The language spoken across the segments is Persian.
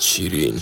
شیرین.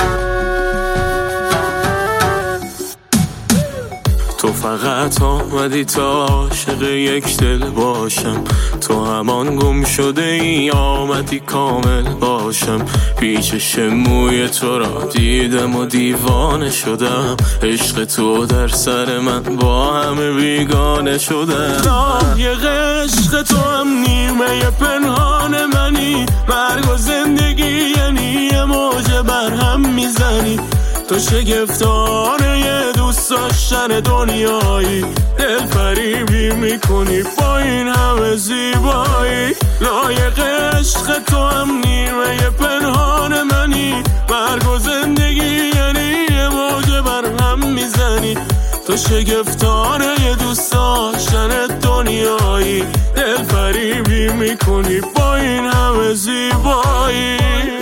تو فقط آمدی تا عاشق یک دل باشم، تو همان گم شده ای آمدی کامل باشم. پیچش موی تو را دیدم و دیوانه شدم، عشق تو در سر من با همه بیگانه شدم. لایق عشق تو هم نیمه پنهان منی، مرگ و زندگی یعنی یه موجه بر هم میزنی. تو شگفتانه یه دوست داشتن دنیایی، دل فریبی میکنی با این همه زیبایی. لایق عشق تو هم نیمه پنهان منی، مرگ و زندگی یعنی یه موجه بر هم میزنی. تو شگفتانه یه دوست داشتن دنیایی، دل فریبی میکنی با این همه زیبایی.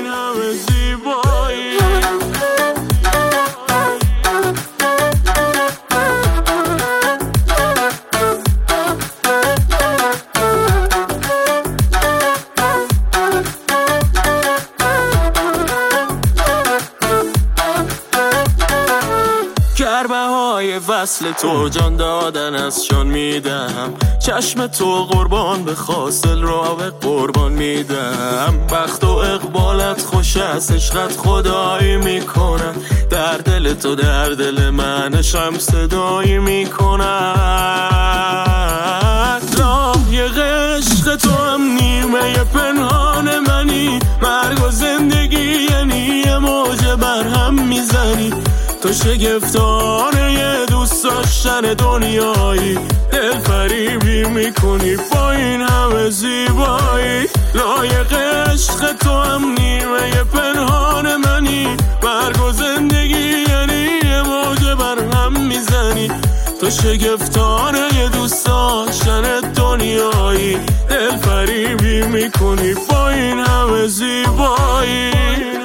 گربه‌های وصل تو جان دادن از جان میدم، چشم تو قربان به خاصل را به قربان میدم. بخت و اقبالت خوش است، عشقت خدایی میکنن، در دل تو در دل من شم صدایی میکنن. لایق عشق تو هم نیمه پنهان منی، مرگ و زندگی یعنی یه موجه بر هم میزنی. تو شگفتانه یه دوست داشتن دنیایی، دل فریبی میکنی با این همه زیبایی. لایق عشق تو هم نیمه پنهان منی، مرگ و زندگی یعنی یه موجه بر هم میزنی. تو شگفتانه یه دوست داشتن دنیایی، دل فریبی میکنی با این همه زیبایی.